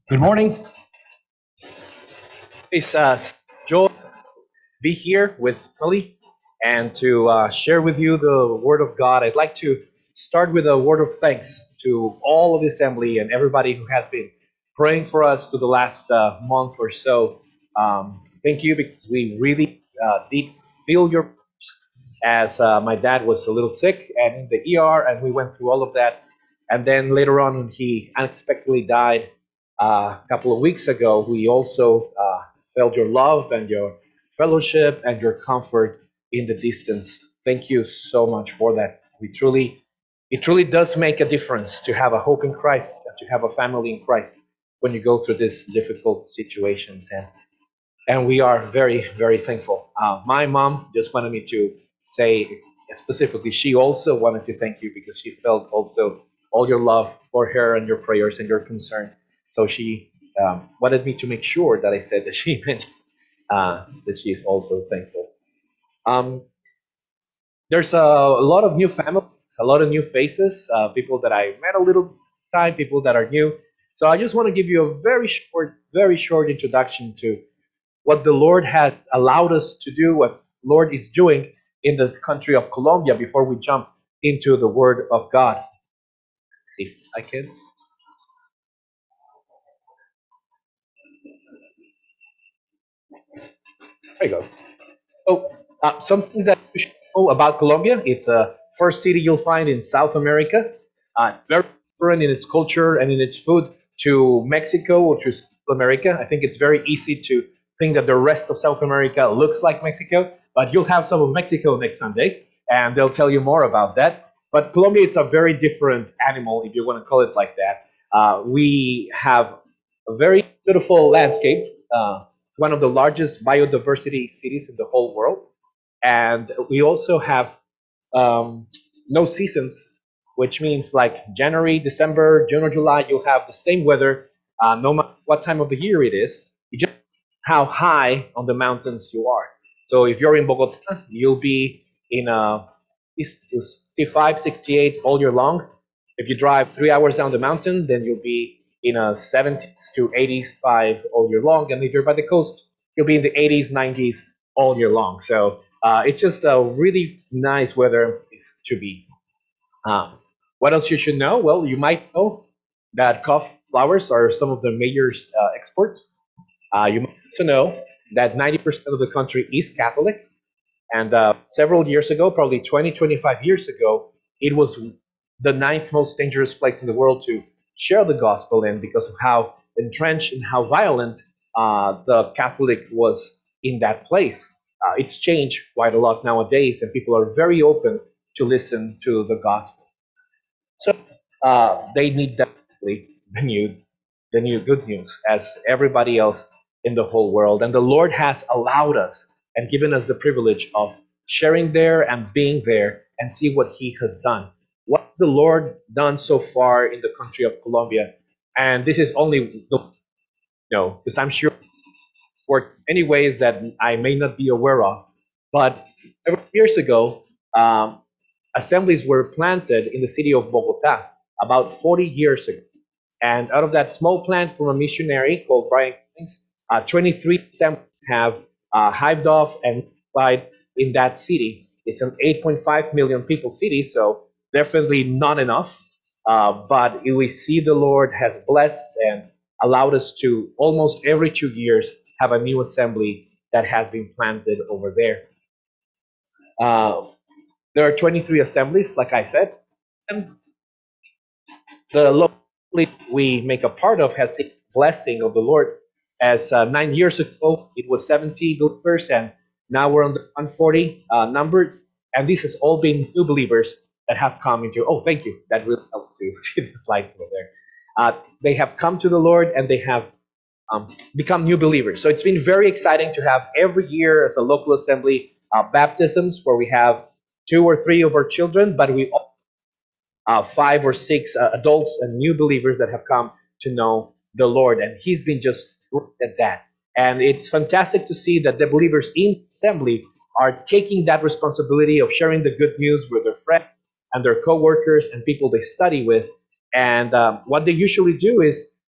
Good morning. It's Joel. Be here with Emily and to share with you the Word of God. I'd like to start with a word of thanks to all of the assembly and everybody who has been praying for us for the last month or so. Thank you because we really did feel your as my dad was a little sick and in the ER, and we went through all of that. And then later on, he unexpectedly died a couple of weeks ago. We also felt your love and your fellowship and your comfort in the distance. Thank you so much for that. It truly does make a difference to have a hope in Christ and to have a family in Christ when you go through these difficult situations. And we are very, very thankful. My mom just wanted me to say specifically, she also wanted to thank you because she felt also all your love for her and your prayers and your concern. So she wanted me to make sure that I said that she mentioned that she is also thankful. Um, there's a lot of new family, a lot of new faces, people that I met a little time, people that are new. So I just want to give you a very short introduction to what the Lord has allowed us to do, what Lord is doing in this country of Colombia before we jump into the Word of God. Let's see if I can. There you go. Oh, some things that you should know about Colombia. It's a first city you'll find in South America. Very different in its culture and in its food to Mexico or to South America. I think it's very easy to think that the rest of South America looks like Mexico, but you'll have some of Mexico next Sunday, and they'll tell you more about that. But Colombia is a very different animal, if you want to call it like that. We have a very beautiful landscape. It's one of the largest biodiversity cities in the whole world. And we also have um, no seasons, which means like January, December, June, or July, you'll have the same weather no matter what time of the year it is. You just how high on the mountains you are. So if you're in Bogota, you'll be in 65, 68 all year long. If you drive 3 hours down the mountain, then you'll be in a 70s to 80s five all year long. And if you're by the coast, you'll be in the 80s, 90s all year long. So it's just a really nice weather to be. Um, what else you should know? Well, you might know that coffee flowers are some of the major exports. You might also know that 90% of the country is Catholic. And several years ago, probably 20, 25 years ago, it was the ninth most dangerous place in the world to share the gospel in because of how entrenched and how violent the Catholic was in that place. It's changed quite a lot nowadays, and people are very open to listen to the gospel. So they need definitely the new good news as everybody else in the whole world. And the Lord has allowed us and given us the privilege of sharing there and being there and see what He has done. What the Lord done so far in the country of Colombia, and this is only the because I'm sure for many ways that I may not be aware of. But several years ago, assemblies were planted in the city of Bogota about 40 years ago. And out of that small plant from a missionary called Brian Cummings, 23 assemblies have hived off and multiplied in that city. It's an 8.5 million people city, so definitely not enough. But we see the Lord has blessed and allowed us to almost every 2 years have a new assembly that has been planted over there. Uh, there are 23 assemblies, like I said, and the local we make a part of has seen the blessing of the Lord. As 9 years ago, it was 70 believers, and now we're on the 140 numbers. And this has all been new believers that have come into. Oh, thank you. That really helps to see the slides over there. They have come to the Lord and they have become new believers. So it's been very exciting to have every year as a local assembly baptisms where we have two or three of our children, but we 5 or 6 adults and new believers that have come to know the Lord. And He's been just great at that. And it's fantastic to see that the believers in assembly are taking that responsibility of sharing the good news with their friends and their coworkers and people they study with. And what they usually do is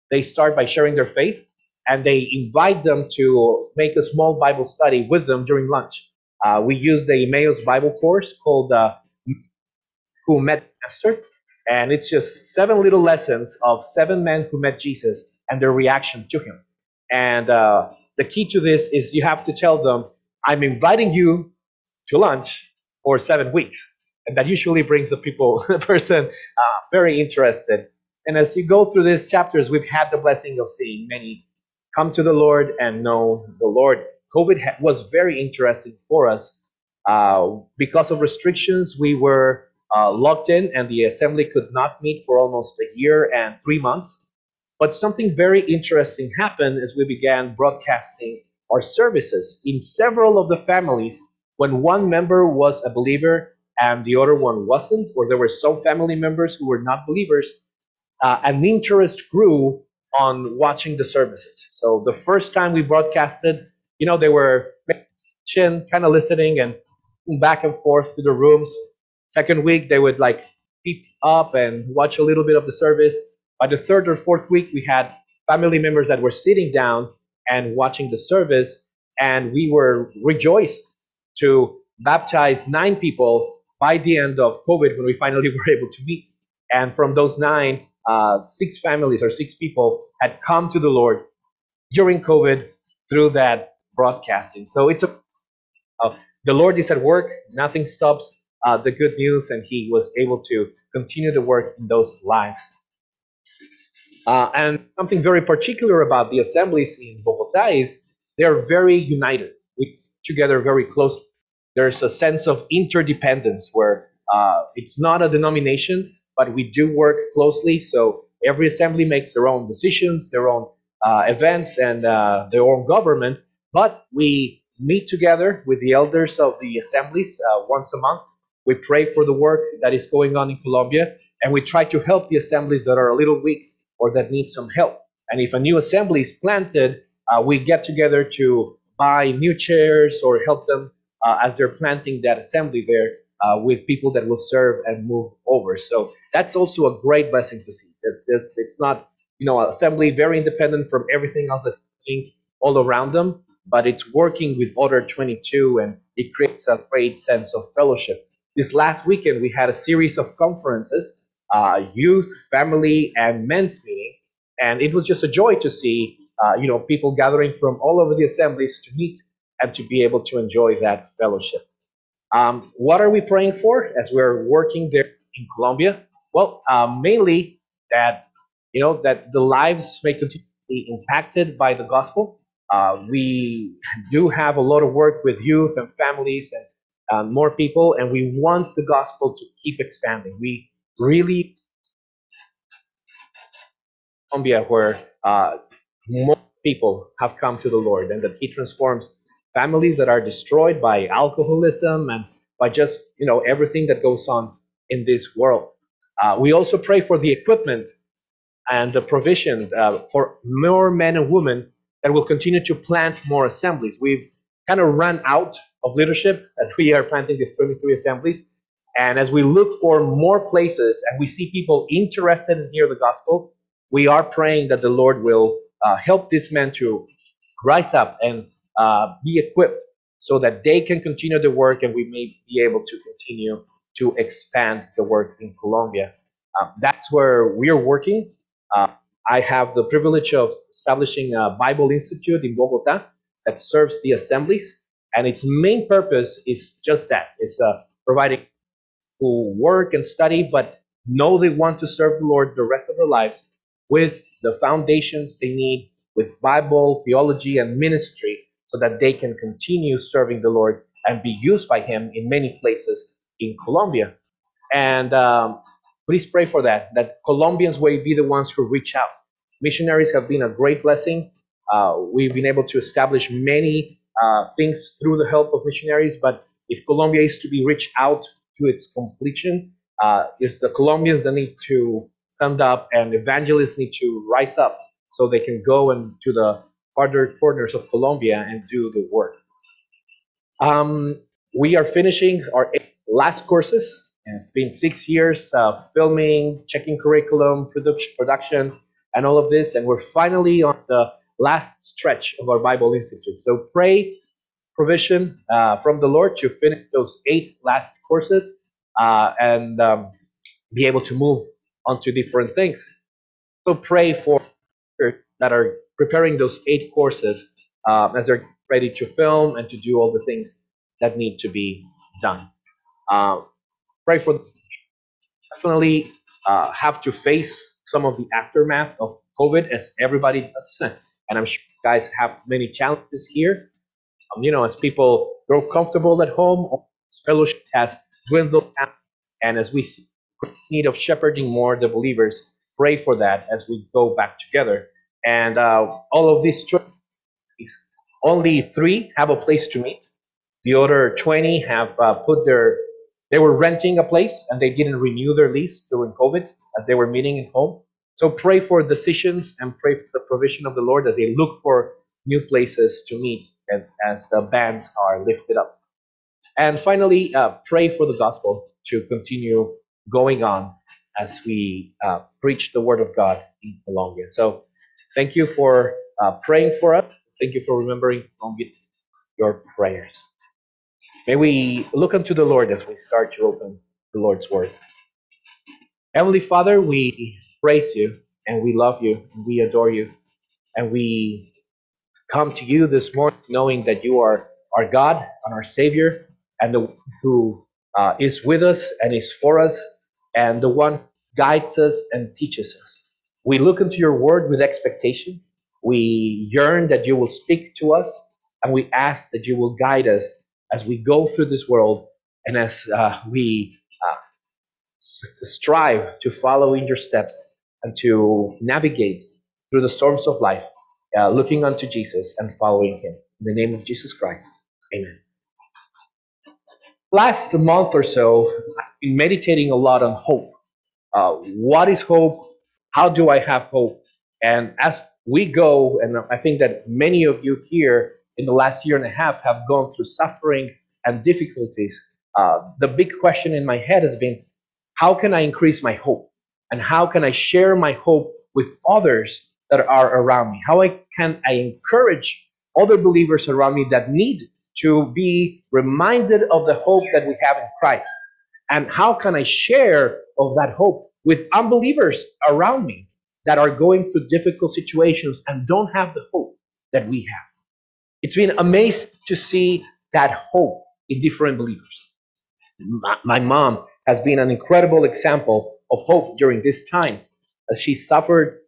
they start by sharing their faith, and they invite them to make a small Bible study with them during lunch. We use the Emmaus Bible course called Who Met Master, and it's just seven little lessons of seven men who met Jesus and their reaction to him. And the key to this is you have to tell them, I'm inviting you to lunch for 7 weeks. And that usually brings the person very interested. And as you go through these chapters, we've had the blessing of seeing many come to the Lord and know the Lord. COVID was very interesting for us. Because of restrictions, we were locked in, and the assembly could not meet for almost a year and 3 months. But something very interesting happened as we began broadcasting our services in several of the families. When one member was a believer and the other one wasn't, or there were some family members who were not believers, an interest grew on watching the services. So the first time we broadcasted, they were kind of listening and back and forth to the rooms. Second week, they would like peep up and watch a little bit of the service. By the third or fourth week, we had family members that were sitting down and watching the service, and we were rejoiced to baptize 9 people by the end of COVID when we finally were able to meet. And from those 9, 6 families or 6 people had come to the Lord during COVID through that broadcasting. So the Lord is at work. Nothing stops the good news, and He was able to continue the work in those lives. And something very particular about the assemblies in Bogota is they are very united. We together very closely. There's a sense of interdependence where it's not a denomination, but we do work closely. So every assembly makes their own decisions, their own events, and their own government. But we meet together with the elders of the assemblies once a month. We pray for the work that is going on in Colombia, and we try to help the assemblies that are a little weak or that need some help. And if a new assembly is planted, we get together to buy new chairs or help them as they're planting that assembly there with people that will serve and move over. So that's also a great blessing to see. It's not, assembly very independent from everything else that's happening all around them, but it's working with other 22, and it creates a great sense of fellowship. This last weekend, we had a series of conferences, youth, family, and men's meeting, and it was just a joy to see, people gathering from all over the assemblies to meet and to be able to enjoy that fellowship. What are we praying for as we're working there in Colombia? Well, mainly that that the lives may continue to be impacted by the gospel. We do have a lot of work with youth and families and more people, and we want the gospel to keep expanding. We really Colombia where more people have come to the Lord, and that He transforms families that are destroyed by alcoholism and by just everything that goes on in this world. We also pray for the equipment and the provision for more men and women that will continue to plant more assemblies. We've kind of run out of leadership as we are planting these 23 assemblies. And as we look for more places and we see people interested in hear the gospel, we are praying that the Lord will help these men to rise up and be equipped so that they can continue the work and we may be able to continue to expand the work in Colombia. That's where we're working. I have the privilege of establishing a Bible Institute in Bogota that serves the assemblies, and its main purpose is just that. It's providing who work and study, but know they want to serve the Lord the rest of their lives with the foundations they need with Bible, theology, and ministry so that they can continue serving the Lord and be used by Him in many places in Colombia. And please pray for that Colombians will be the ones who reach out. Missionaries have been a great blessing. We've been able to establish many things through the help of missionaries, but if Colombia is to be reached out to its completion, it's the Colombians that need to stand up, and evangelists need to rise up so they can go to the farther corners of Colombia and do the work. We are finishing our last courses. And it's been 6 years filming, checking curriculum, production, and all of this. And we're finally on the last stretch of our Bible Institute. So pray provision from the Lord to finish those 8 last courses and be able to move on to different things. So pray for that are preparing those 8 courses as they're ready to film and to do all the things that need to be done. Uh, Pray for definitely have to face some of the aftermath of COVID as everybody does. And I'm sure you guys have many challenges here. As people grow comfortable at home, fellowship has dwindled down. And as we see need of shepherding more the believers, pray for that as we go back together. And all of these churches, only 3 have a place to meet. The other 20 have they were renting a place and they didn't renew their lease during COVID as they were meeting at home. So pray for decisions and pray for the provision of the Lord as they look for new places to meet and as the bans are lifted up. And finally, pray for the gospel to continue going on as we preach the word of God in Colombia. So thank you for praying for us. Thank you for remembering your prayers. May we look unto the Lord as we start to open the Lord's word. Heavenly Father, we praise you and we love you and we adore you. And we come to you this morning knowing that you are our God and our Savior and the one who is with us and is for us and the one who guides us and teaches us. We look into your word with expectation. We yearn that you will speak to us and we ask that you will guide us as we go through this world and as we strive to follow in your steps and to navigate through the storms of life, looking unto Jesus and following him. In the name of Jesus Christ, amen. Last month or so, I've been meditating a lot on hope. What is hope? How do I have hope? And as we go, and I think that many of you here in the last year and a half have gone through suffering and difficulties, the big question in my head has been, how can I increase my hope? And how can I share my hope with others that are around me? Can I encourage other believers around me that need to be reminded of the hope that we have in Christ? And how can I share of that hope with unbelievers around me that are going through difficult situations and don't have the hope that we have? It's been amazing to see that hope in different believers. My mom has been an incredible example of hope during these times as she suffered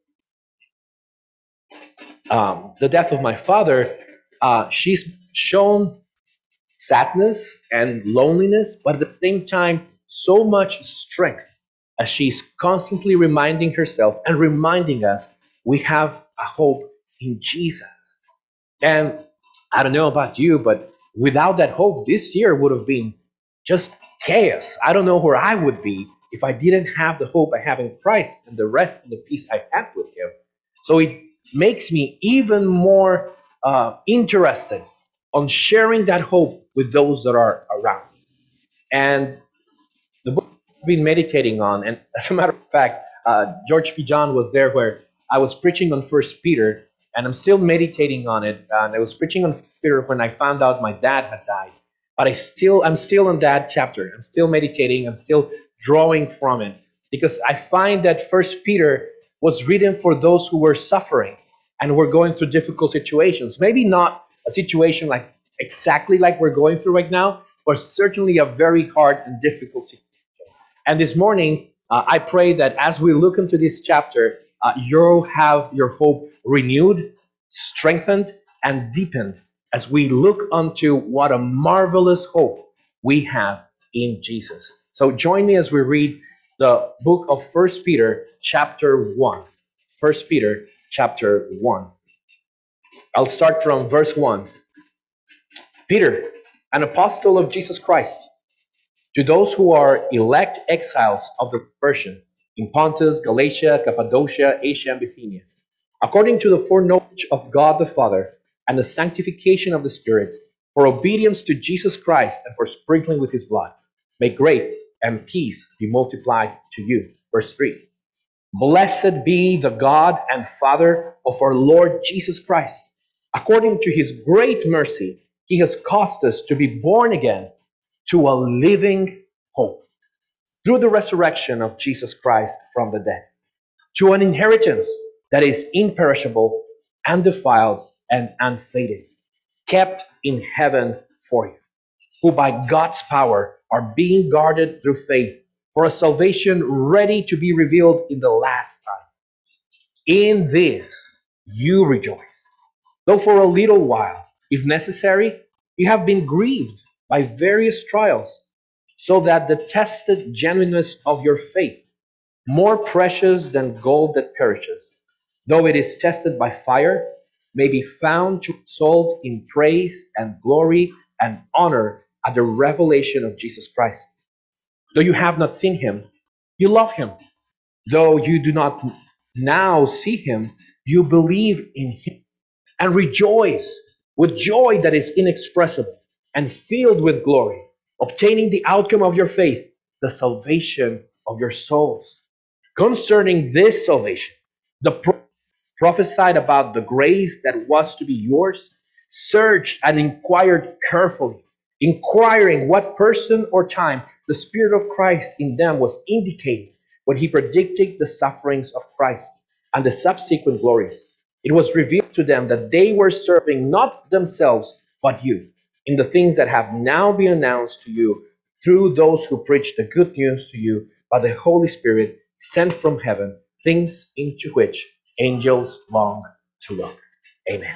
the death of my father. She's shown sadness and loneliness, but at the same time, so much strength as she's constantly reminding herself and reminding us we have a hope in Jesus. And I don't know about you, but without that hope, this year would have been just chaos. I don't know where I would be if I didn't have the hope I have in Christ and the rest and the peace I have with him. So it makes me even more interested on sharing that hope with those that are around me. And the book I've been meditating on, and as a matter of fact, George P. John was there where I was preaching on First Peter, and I'm still meditating on it. And I was preaching on Peter when I found out my dad had died. But I'm still on that chapter. I'm still meditating. I'm still drawing from it because I find that First Peter was written for those who were suffering and were going through difficult situations. Maybe not a situation like exactly like we're going through right now, but certainly a very hard and difficult situation. And this morning, I pray that as we look into this chapter, you'll have your hope renewed, strengthened, and deepened as we look unto what a marvelous hope we have in Jesus. So join me as we read the book of First Peter, chapter 1. First Peter, chapter 1. I'll start from verse 1. Peter, an apostle of Jesus Christ, to those who are elect exiles of the Persian, in Pontus, Galatia, Cappadocia, Asia, and Bithynia, according to the foreknowledge of God the Father and the sanctification of the Spirit, for obedience to Jesus Christ and for sprinkling with his blood, may grace and peace be multiplied to you. Verse 3. Blessed be the God and Father of our Lord Jesus Christ. According to his great mercy, he has caused us to be born again to a living hope through the resurrection of Jesus Christ from the dead, to an inheritance that is imperishable, undefiled, and unfading, kept in heaven for you, who by God's power are being guarded through faith for a salvation ready to be revealed in the last time. In this you rejoice, though for a little while, if necessary, you have been grieved by various trials, so that the tested genuineness of your faith, more precious than gold that perishes, though it is tested by fire, may be found to result in praise and glory and honor at the revelation of Jesus Christ. Though you have not seen him, you love him. Though you do not now see him, you believe in him and rejoice with joy that is inexpressible and filled with glory, obtaining the outcome of your faith, the salvation of your souls. Concerning this salvation, the prophesied about the grace that was to be yours, searched and inquired carefully, inquiring what person or time the Spirit of Christ in them was indicating when he predicted the sufferings of Christ and the subsequent glories. It was revealed to them that they were serving not themselves, but you, in the things that have now been announced to you through those who preach the good news to you by the Holy Spirit sent from heaven, things into which angels long to look. Amen.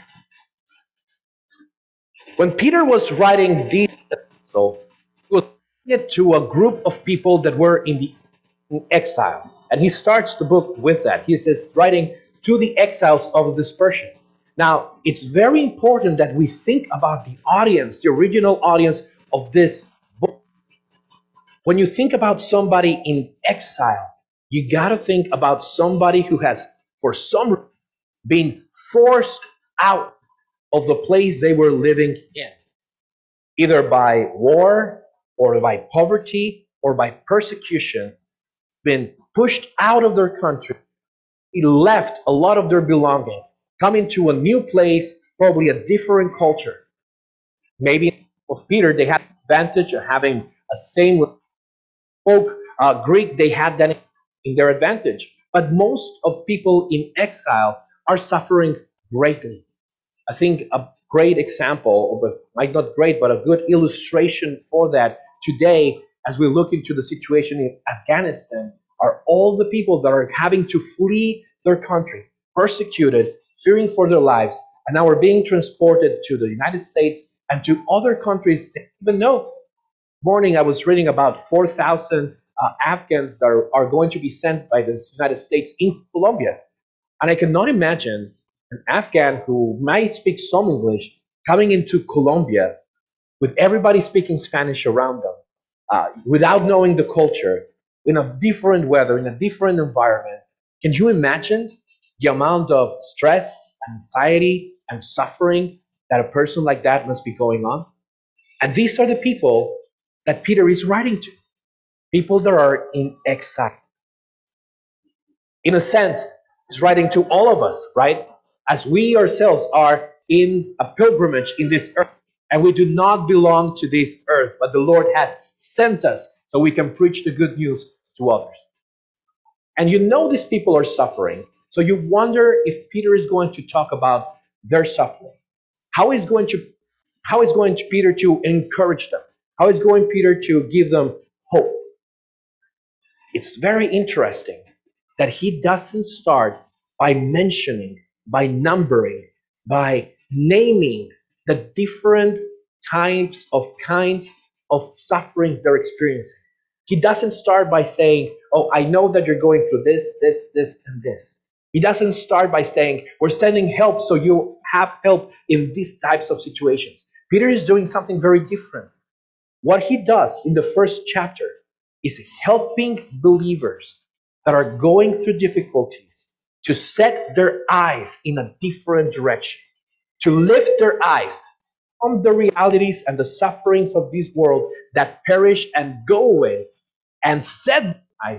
When Peter was writing this epistle, he was writing it to a group of people that were in the exile. And he starts the book with that. He says, writing to the exiles of the dispersion. Now, it's very important that we think about the audience, the original audience of this book. When you think about somebody in exile, you got to think about somebody who has, for some reason, been forced out of the place they were living in, either by war or by poverty or by persecution, been pushed out of their country. He left a lot of their belongings, coming to a new place, probably a different culture. Maybe of Peter, they had the advantage of having a same spoke Greek, they had that in their advantage. But most of people in exile are suffering greatly. I think a great example, might not great, but a good illustration for that today, as we look into the situation in Afghanistan, are all the people that are having to flee their country, persecuted, fearing for their lives, and now are being transported to the United States and to other countries they don't even know. Morning, I was reading about 4,000 Afghans that are going to be sent by the United States in Colombia. And I cannot imagine an Afghan who might speak some English coming into Colombia with everybody speaking Spanish around them, without knowing the culture, in a different weather, in a different environment. Can you imagine the amount of stress, anxiety, and suffering that a person like that must be going on? And these are the people that Peter is writing to, people that are in exile. In a sense, he's writing to all of us, right? As we ourselves are in a pilgrimage in this earth, and we do not belong to this earth, but the Lord has sent us so we can preach the good news to others. And you know these people are suffering, so you wonder if Peter is going to talk about their suffering. How is going to how is going to Peter to encourage them? How is going Peter to give them hope? It's very interesting that he doesn't start by mentioning, by numbering, by naming the different types of kinds of sufferings they're experiencing. He doesn't start by saying, "Oh, I know that you're going through this, and this." He doesn't start by saying, "We're sending help so you have help in these types of situations." Peter is doing something very different. What he does in the first chapter is helping believers that are going through difficulties to set their eyes in a different direction, to lift their eyes from the realities and the sufferings of this world that perish and go away, and set their eyes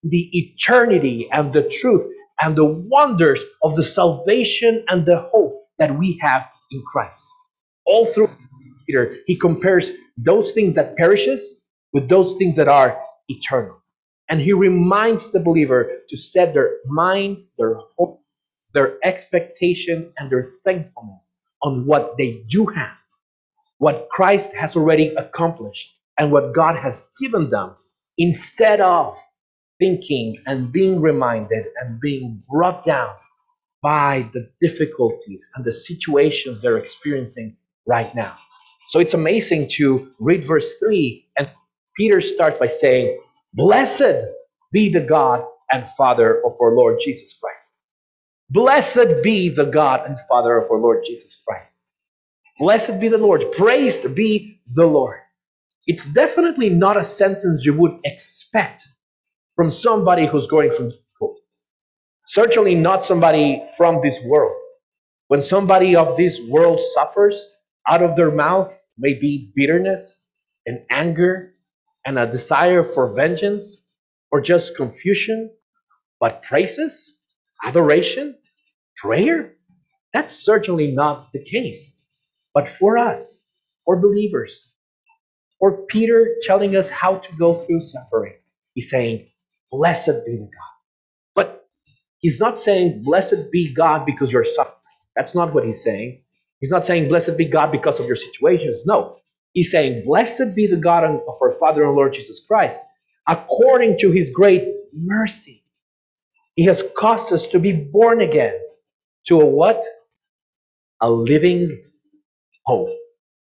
the eternity and the truth and the wonders of the salvation and the hope that we have in Christ. All through Peter, he compares those things that perishes with those things that are eternal. And he reminds the believer to set their minds, their hope, their expectation, and their thankfulness on what they do have, what Christ has already accomplished, and what God has given them, instead of thinking and being reminded and being brought down by the difficulties and the situations they're experiencing right now. So it's amazing to read verse 3, and Peter starts by saying, "Blessed be the God and Father of our Lord Jesus Christ." Blessed be the God and Father of our Lord Jesus Christ. Blessed be the Lord. Praised be the Lord. It's definitely not a sentence you would expect from somebody who's going through difficulties. Certainly not somebody from this world. When somebody of this world suffers, out of their mouth may be bitterness and anger and a desire for vengeance or just confusion, but praises, adoration, prayer, that's certainly not the case. But for us, for believers, for Peter telling us how to go through suffering, he's saying, "Blessed be the God." But he's not saying, "Blessed be God because you're suffering." That's not what he's saying. He's not saying, "Blessed be God because of your situations." No. He's saying, "Blessed be the God of our Father and Lord Jesus Christ, according to his great mercy. He has caused us to be born again to a what? A living hope."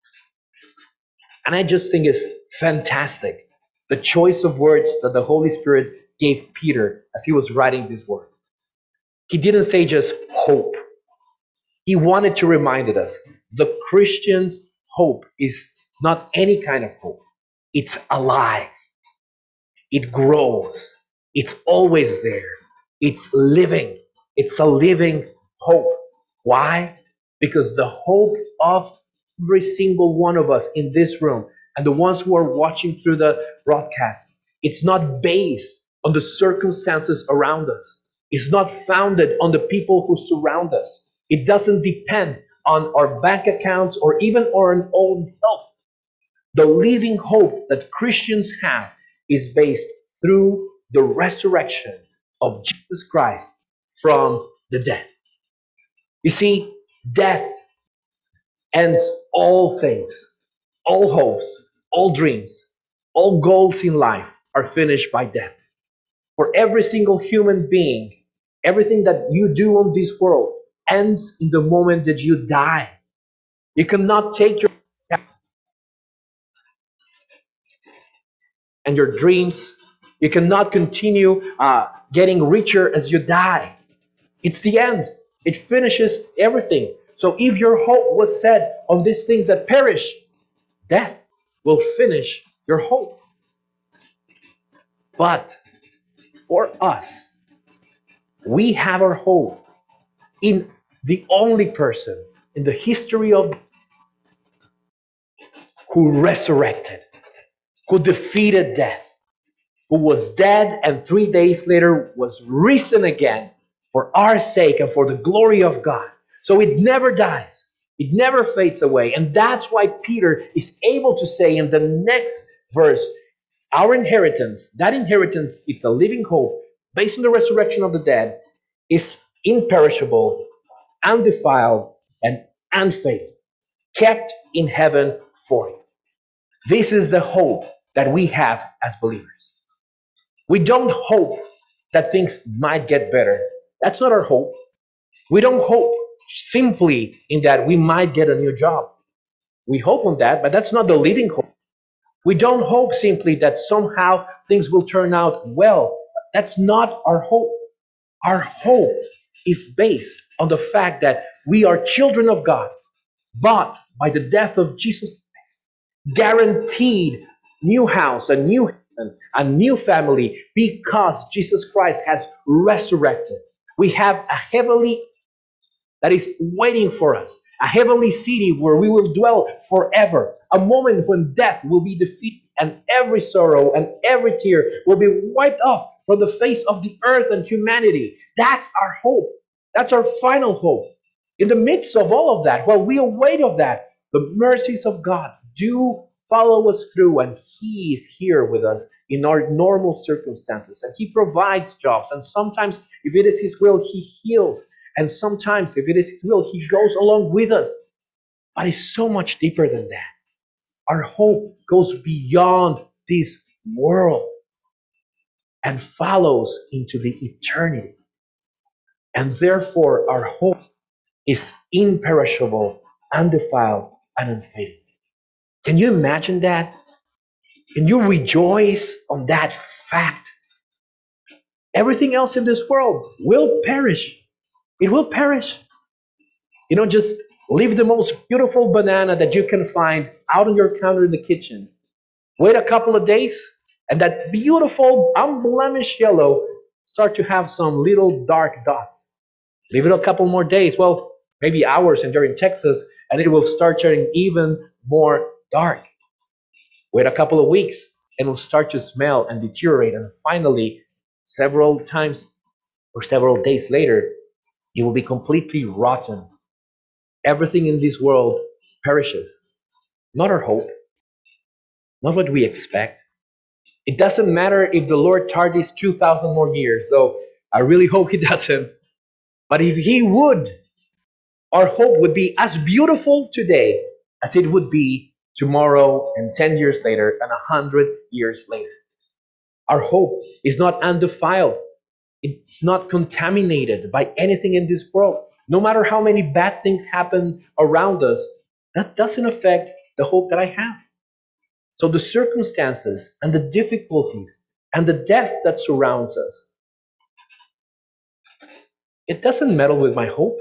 And I just think it's fantastic, the choice of words that the Holy Spirit gave Peter as he was writing this word. He didn't say just hope. He wanted to remind us the Christian's hope is not any kind of hope. It's alive. It grows. It's always there. It's living. It's a living hope. Why? Because the hope of every single one of us in this room and the ones who are watching through the broadcast, it's not based on the circumstances around us. It's not founded on the people who surround us. It doesn't depend on our bank accounts or even our own health. The living hope that Christians have is based through the resurrection of Jesus Christ from the dead. You see, death ends all things, all hopes, all dreams, all goals in life are finished by death. For every single human being, everything that you do on this world ends in the moment that you die. You cannot take your and your dreams. You cannot continue getting richer as you die. It's the end. It finishes everything. So if your hope was set on these things that perish, death will finish your hope. But for us, we have our hope in the only person in the history of who resurrected, who defeated death, who was dead and 3 days later was risen again for our sake and for the glory of God. So it never dies. It never fades away. And that's why Peter is able to say in the next verse, our inheritance, that inheritance, it's a living hope based on the resurrection of the dead, is imperishable, undefiled, and unfading, kept in heaven for you. This is the hope that we have as believers. We don't hope that things might get better. That's not our hope. We don't hope simply in that we might get a new job. We hope on that, but that's not the living hope. We don't hope simply that somehow things will turn out well. That's not our hope. Our hope is based on the fact that we are children of God, bought by the death of Jesus Christ, guaranteed new house, a new heaven, a new family, because Jesus Christ has resurrected. We have a heavenly that is waiting for us, a heavenly city where we will dwell forever, a moment when death will be defeated and every sorrow and every tear will be wiped off from the face of the earth and humanity. That's our hope. That's our final hope. In the midst of all of that, while we await of that, the mercies of God do follow us through, and He is here with us in our normal circumstances, and He provides jobs. And sometimes, if it is His will, He heals. And sometimes, if it is His will, He goes along with us. But it's so much deeper than that. Our hope goes beyond this world and follows into the eternity. And therefore, our hope is imperishable, undefiled, and unfading. Can you imagine that? Can you rejoice on that fact? Everything else in this world will perish. It will perish. Just leave the most beautiful banana that you can find out on your counter in the kitchen. Wait a couple of days, and that beautiful, unblemished yellow start to have some little dark dots. Leave it a couple more days, well, maybe hours, and you're in Texas, and it will start turning even more dark. Wait a couple of weeks, and it'll start to smell and deteriorate, and finally, several times or several days later, it will be completely rotten. Everything in this world perishes. Not our hope, not what we expect. It doesn't matter if the Lord tardies 2,000 more years, though I really hope He doesn't. But if He would, our hope would be as beautiful today as it would be tomorrow and 10 years later and 100 years later. Our hope is not undefiled. It's not contaminated by anything in this world. No matter how many bad things happen around us, that doesn't affect the hope that I have. So the circumstances and the difficulties and the death that surrounds us, it doesn't meddle with my hope.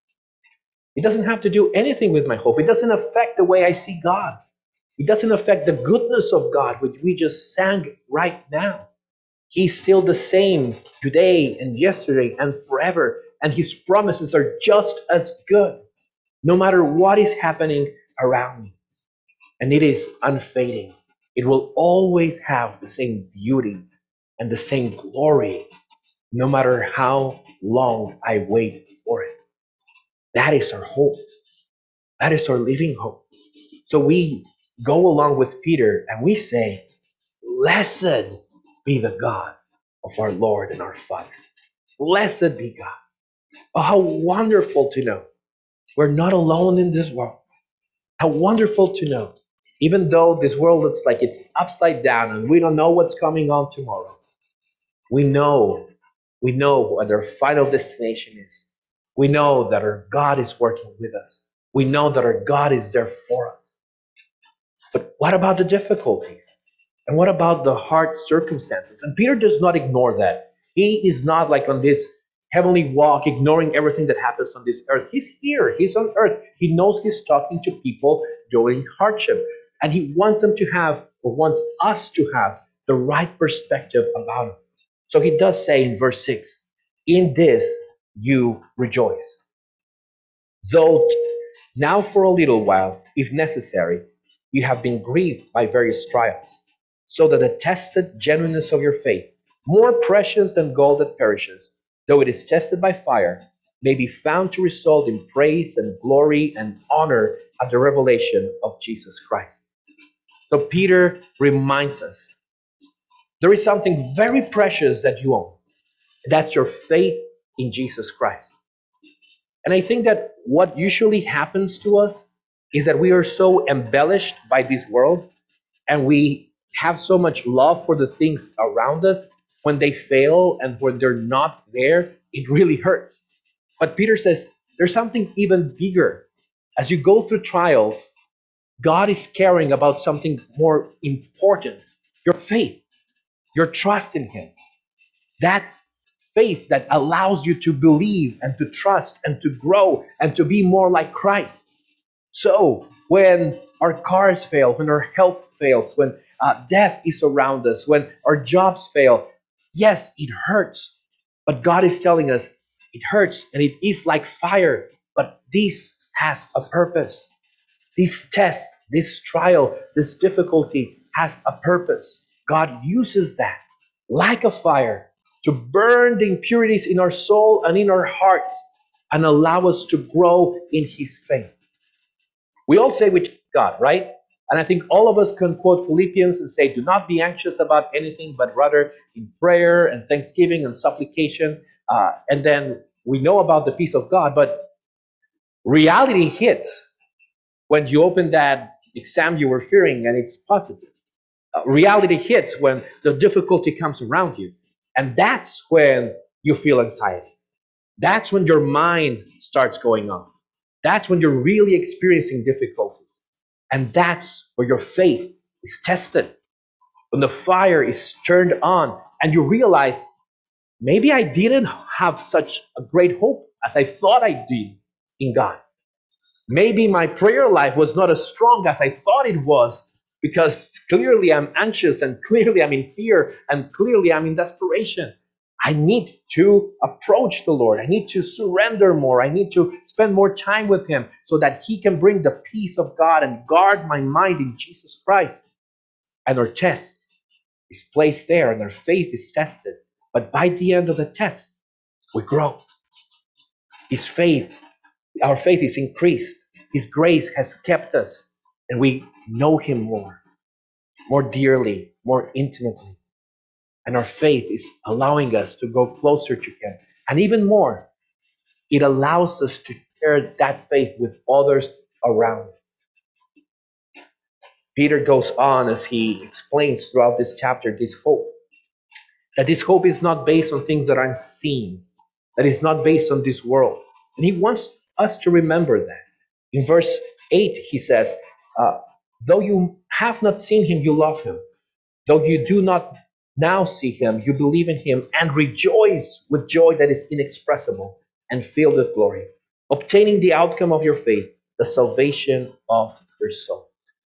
It doesn't have to do anything with my hope. It doesn't affect the way I see God. It doesn't affect the goodness of God, which we just sang right now. He's still the same today and yesterday and forever. And His promises are just as good, no matter what is happening around me. And it is unfading. It will always have the same beauty and the same glory, no matter how long I wait for it. That is our hope. That is our living hope. So we go along with Peter and we say, blessed be the God of our Lord and our Father. Blessed be God. Oh, how wonderful to know we're not alone in this world. How wonderful to know, even though this world looks like it's upside down and we don't know what's coming on tomorrow, we know, we know what our final destination is. We know that our God is working with us. We know that our God is there for us. But what about the difficulties? And what about the hard circumstances? And Peter does not ignore that. He is not like on this heavenly walk, ignoring everything that happens on this earth. He's here, he's on earth. He knows he's talking to people during hardship. And he wants them to have, or wants us to have, the right perspective about him. So he does say in verse 6, in this you rejoice. Though now for a little while, if necessary, you have been grieved by various trials, so that the tested genuineness of your faith, more precious than gold that perishes, though it is tested by fire, may be found to result in praise and glory and honor at the revelation of Jesus Christ. So Peter reminds us there is something very precious that you own. That's your faith in Jesus Christ. And I think that what usually happens to us is that we are so embellished by this world and we have so much love for the things around us. When they fail and when they're not there, it really hurts. But Peter says there's something even bigger. As you go through trials, God is caring about something more important, your faith, your trust in Him. That faith that allows you to believe and to trust and to grow and to be more like Christ. So when our cars fail, when our health fails, when death is around us, when our jobs fail, yes, it hurts. But God is telling us it hurts and it is like fire, but this has a purpose. This test, this trial, this difficulty has a purpose. God uses that like a fire to burn the impurities in our soul and in our hearts and allow us to grow in His faith. We all say we trust God, right? And I think all of us can quote Philippians and say, do not be anxious about anything, but rather in prayer and thanksgiving and supplication. And then we know about the peace of God, but reality hits when you open that exam you were fearing and it's positive. Reality hits when the difficulty comes around you. And that's when you feel anxiety. That's when your mind starts going on. That's when you're really experiencing difficulties. And that's where your faith is tested. When the fire is turned on and you realize, maybe I didn't have such a great hope as I thought I did in God. Maybe my prayer life was not as strong as I thought it was because clearly I'm anxious and clearly I'm in fear and clearly I'm in desperation. I need to approach the Lord. I need to surrender more. I need to spend more time with Him so that He can bring the peace of God and guard my mind in Jesus Christ. And our test is placed there and our faith is tested. But by the end of the test, we grow. His faith, our faith is increased. His grace has kept us, and we know Him more dearly, more intimately. And our faith is allowing us to go closer to Him. And even more, it allows us to share that faith with others around us. Peter goes on as he explains throughout this chapter this hope. That this hope is not based on things that aren't seen, that is not based on this world. And he wants us to remember that. In verse 8, he says, though you have not seen Him, you love Him. Though you do not now see Him, you believe in Him and rejoice with joy that is inexpressible and filled with glory, obtaining the outcome of your faith, the salvation of your soul.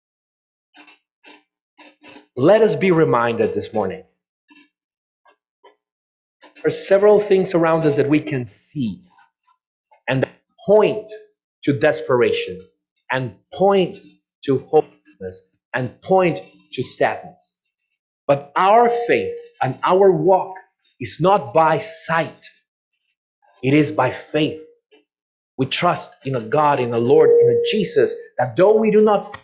Let us be reminded this morning. There are several things around us that we can see and point to desperation and point to hopelessness and point to sadness. But our faith and our walk is not by sight. It is by faith. We trust in a God, in a Lord, in a Jesus, that though we do not,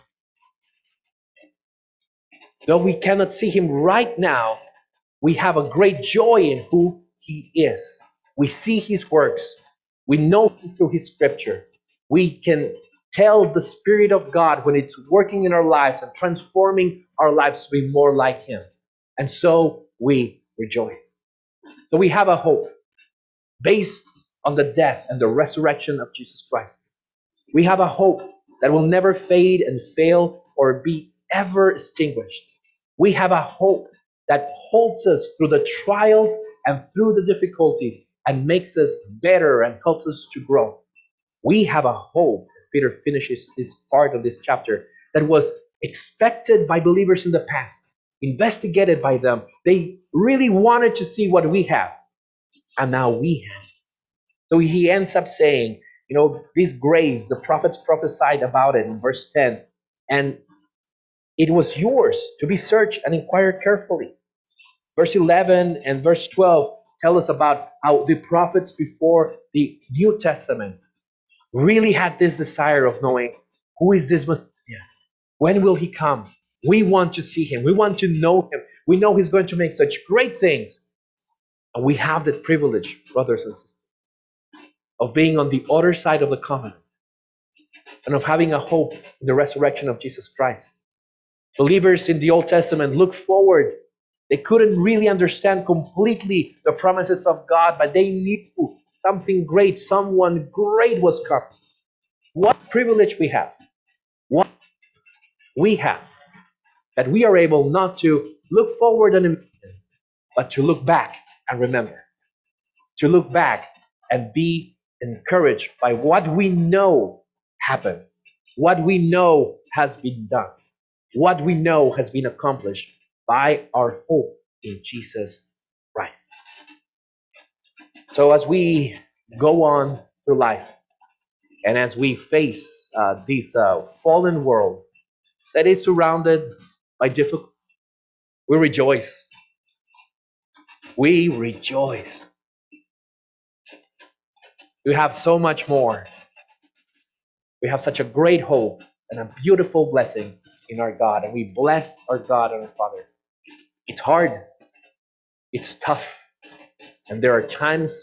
though we cannot see Him right now, we have a great joy in who He is. We see His works. We know Him through His scripture. We can tell the Spirit of God when it's working in our lives and transforming our lives to be more like Him. And so we rejoice. So we have a hope based on the death and the resurrection of Jesus Christ. We have a hope that will never fade and fail or be ever extinguished. We have a hope that holds us through the trials and through the difficulties and makes us better and helps us to grow. We have a hope, as Peter finishes this part of this chapter, that was expected by believers in the past, investigated by them. They really wanted to see what we have, and now we have. So he ends up saying, this grace, the prophets prophesied about it in verse 10, and it was yours to be searched and inquired carefully. Verse 11 and verse 12 tell us about how the prophets before the New Testament really had this desire of knowing, who is this Messiah? When will He come? We want to see Him. We want to know Him. We know He's going to make such great things. And we have that privilege, brothers and sisters, of being on the other side of the covenant and of having a hope in the resurrection of Jesus Christ. Believers in the Old Testament look forward. They couldn't really understand completely the promises of God, but they knew something great, someone great was coming. What privilege we have. What we have. That we are able not to look forward and imagine, but to look back and remember. To look back and be encouraged by what we know happened, what we know has been done, what we know has been accomplished by our hope in Jesus Christ. So as we go on through life and as we face this fallen world that is surrounded by difficult. We rejoice. We rejoice. We have so much more. We have such a great hope and a beautiful blessing in our God, and we bless our God and our Father. It's hard, it's tough, and there are times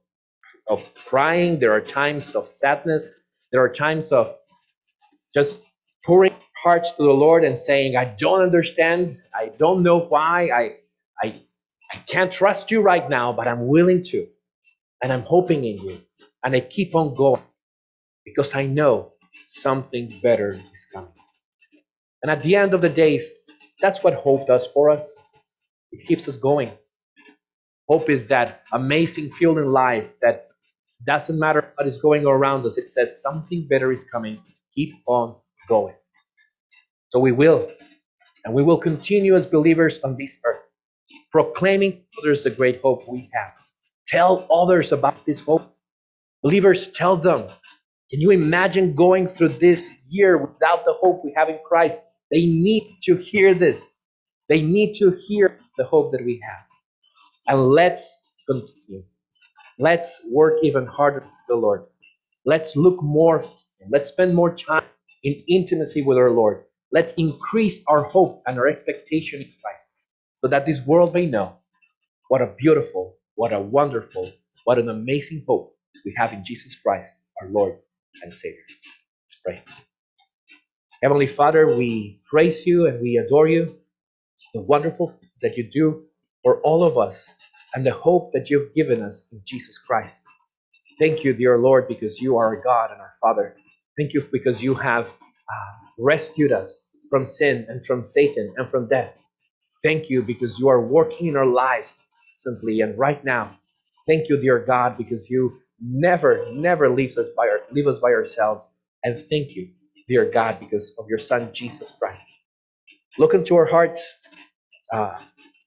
of crying, there are times of sadness, there are times of just pouring hearts to the Lord and saying, I don't understand, I don't know why, I, I can't trust you right now, but I'm willing to, and I'm hoping in you, and I keep on going because I know something better is coming. And at the end of the days, that's what hope does for us. It keeps us going. Hope is that amazing feeling in life that doesn't matter what is going around us. It says something better is coming. Keep on going. So we will, and we will continue as believers on this earth, proclaiming to others the great hope we have. Tell others about this hope. Believers, tell them. Can you imagine going through this year without the hope we have in Christ? They need to hear this. They need to hear the hope that we have. And let's continue. Let's work even harder for the Lord. Let's look more. Let's spend more time in intimacy with our Lord. Let's increase our hope and our expectation in Christ so that this world may know what a beautiful, what a wonderful, what an amazing hope we have in Jesus Christ, our Lord and Savior. Let's pray. Heavenly Father, we praise you and we adore you, the wonderful things that you do for all of us, and the hope that you've given us in Jesus Christ. Thank you, dear Lord, because you are our God and our Father. Thank you because you have rescued us from sin and from Satan and from death. Thank you because you are working in our lives simply and right now. Thank you, dear God, because you never leave us by ourselves. And thank you, dear God, because of your Son, Jesus Christ. Look into our hearts, uh,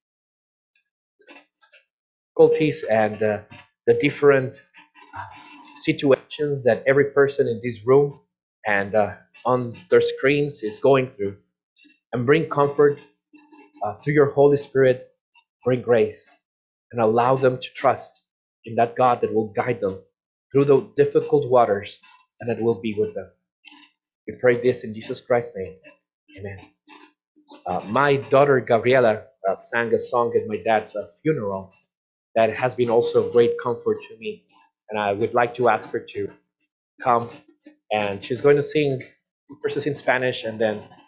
difficulties and the different situations that every person in this room and on their screens is going through, and bring comfort through your Holy Spirit, bring grace, and allow them to trust in that God that will guide them through the difficult waters and that will be with them. We pray this in Jesus Christ's name. Amen. My daughter Gabriela sang a song at my dad's funeral that has been also of great comfort to me. And I would like to ask her to come, and she's going to sing verses in Spanish and then